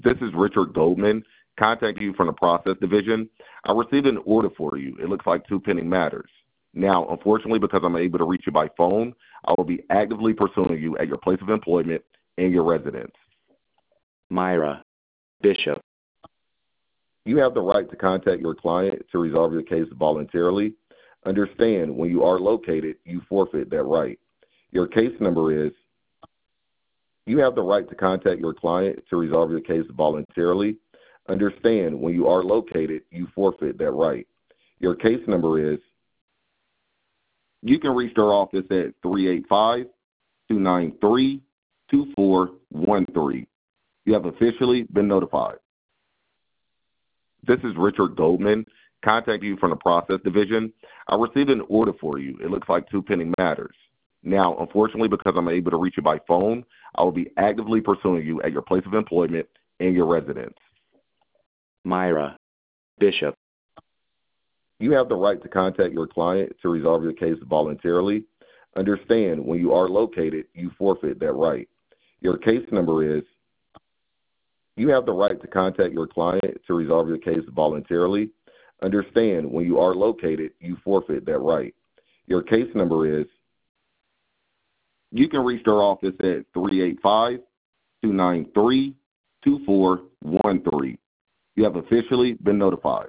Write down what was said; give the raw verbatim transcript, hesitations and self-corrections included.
This is Richard Goldman contacting you from the process division. I received an order for you. It looks like two pending matters. Now, unfortunately, because I'm able to reach you by phone, I will be actively pursuing you at your place of employment and your residence. Myra Bishop. You have the right to contact your client to resolve your case voluntarily. Understand, when you are located, you forfeit that right. Your case number is, you have the right to contact your client to resolve your case voluntarily. Understand, when you are located, you forfeit that right. Your case number is, you can reach their office at three eight five, two nine three, two four one three. You have officially been notified. This is Richard Goldman contacting you from the process division. I received an order for you. It looks like two pending matters. Now, unfortunately, because I'm able to reach you by phone, I will be actively pursuing you at your place of employment and your residence. Myra Bishop. You have the right to contact your client to resolve your case voluntarily. Understand, when you are located, you forfeit that right. Your case number is, you have the right to contact your client to resolve your case voluntarily. Understand, when you are located, you forfeit that right. Your case number is, you can reach their office at three eight five, two nine three, two four one three. You have officially been notified.